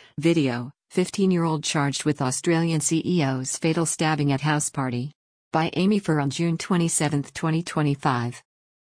Video, 15-year-old charged with Australian CEO's fatal stabbing at house party. By Amy Furr on June 27, 2025.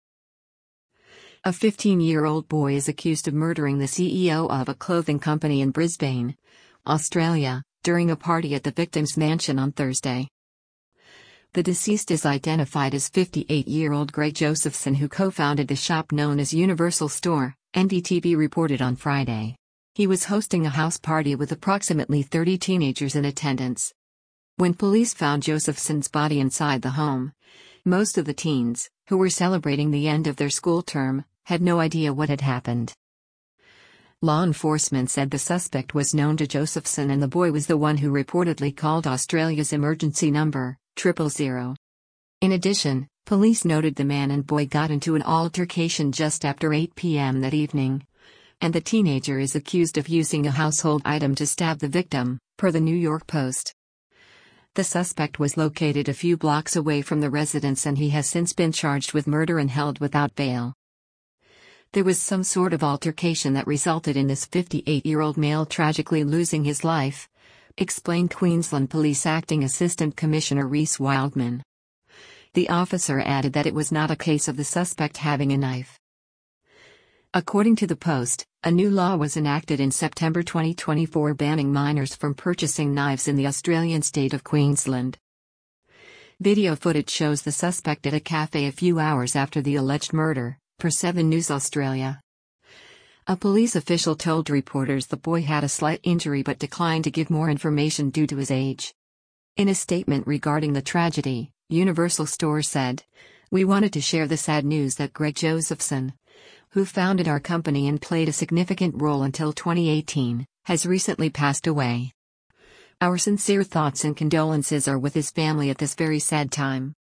A 15-year-old boy is accused of murdering the CEO of a clothing company in Brisbane, Australia, during a party at the victim's mansion on Thursday. The deceased is identified as 58-year-old Greg Josephson, who co-founded the shop known as Universal Store, NDTV reported on Friday. He was hosting a house party with approximately 30 teenagers in attendance. When police found Josephson's body inside the home, most of the teens, who were celebrating the end of their school term, had no idea what had happened. Law enforcement said the suspect was known to Josephson and the boy was the one who reportedly called Australia's emergency number, 000. In addition, police noted the man and boy got into an altercation just after 8 p.m. that evening, and the teenager is accused of using a household item to stab the victim, per the New York Post. The suspect was located a few blocks away from the residence and he has since been charged with murder and held without bail. There was some sort of altercation that resulted in this 58-year-old male tragically losing his life, explained Queensland Police Acting Assistant Commissioner Reece Wildman. The officer added that it was not a case of the suspect having a knife. According to the Post, a new law was enacted in September 2024 banning minors from purchasing knives in the Australian state of Queensland. Video footage shows the suspect at a cafe a few hours after the alleged murder, per 7 News Australia. A police official told reporters the boy had a slight injury but declined to give more information due to his age. In a statement regarding the tragedy, Universal Store said, "We wanted to share the sad news that Greg Josephson, who founded our company and played a significant role until 2018, has recently passed away. Our sincere thoughts and condolences are with his family at this very sad time."